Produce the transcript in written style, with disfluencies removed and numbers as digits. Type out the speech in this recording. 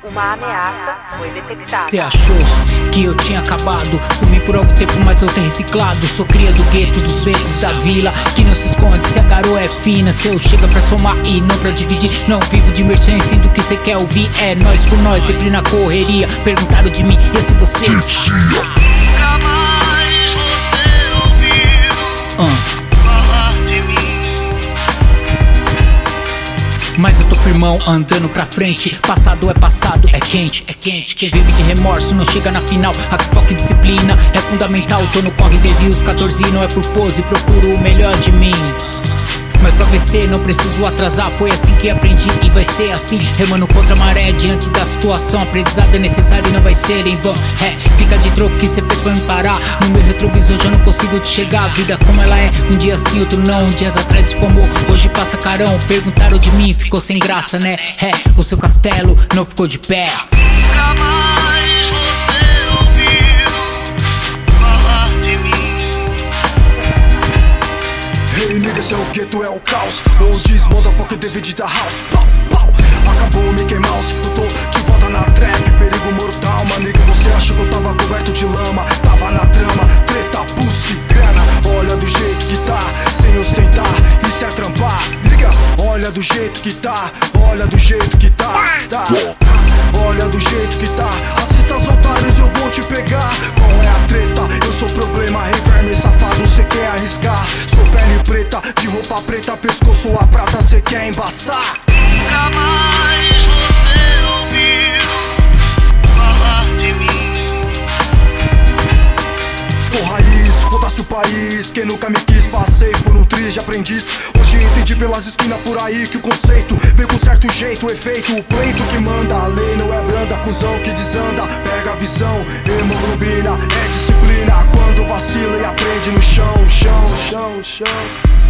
Uma ameaça foi detectada. Cê achou que eu tinha acabado? Sumi por algum tempo, mas eu tenho reciclado. Sou cria do gueto, dos becos da vila, que não se esconde se a garoa é fina. Se eu chega pra somar e não pra dividir, não vivo de merchandising do que cê quer ouvir. É nós por nós, sempre na correria. Perguntaram de mim, e se você Nunca mais você ouviu falar de mim. Mas eu tô firmão, andando pra frente. Passado, é quente, é quente. Quem vive de remorso não chega na final. A foco e disciplina é fundamental. Tô no corre desde os 14, não é por pose. Procuro o melhor de mim. Mas pra vencer não preciso atrasar. Foi assim que aprendi e vai ser assim. Remando contra a maré diante da situação. Aprendizado é necessário e não vai ser em vão. Fica de troco que cê fez pra me parar. No meu retrovisor já não consigo te chegar. A vida como ela é, um dia sim, outro não. Dias atrás esfumou, hoje passa carão. Perguntaram de mim, ficou sem graça, né? O seu castelo não ficou de pé. Nunca mais você ouviu falar de mim. Hey nigga, esse é o gueto, é o caos. Ou diz motherfucker David da house. Plau, plau. Acabou o Mickey Mouse. Eu tô de volta na trap, perigo mortal. Mas nigga, você achou que eu tava coberto de lama? Tava na trama, treta, pussy, grana. Olha do jeito que tá, sem ostentar. Isso é trampar, nigga. Olha do jeito que tá, olha do jeito que tá, tá. Olha do jeito que tá. Assista os otários, eu vou te pegar. Qual é a treta? Eu sou problema, reverme safado, cê quer arriscar. Sou pele preta, de roupa preta, pescoço a prata, cê quer embaçar. Nunca mais você ouviu falar de mim. Sou raiz, foda-se o país. Quem nunca me quis, passei por um triz de aprendiz. Hoje entendi pelas esquinas por aí que o conceito vem com certo jeito, o efeito, o pleito que manda. A lei não é branda, cuzão que desanda. Pega a visão, hemoglobina, é disciplina. Quando vacila e aprende no chão, chão, chão, chão.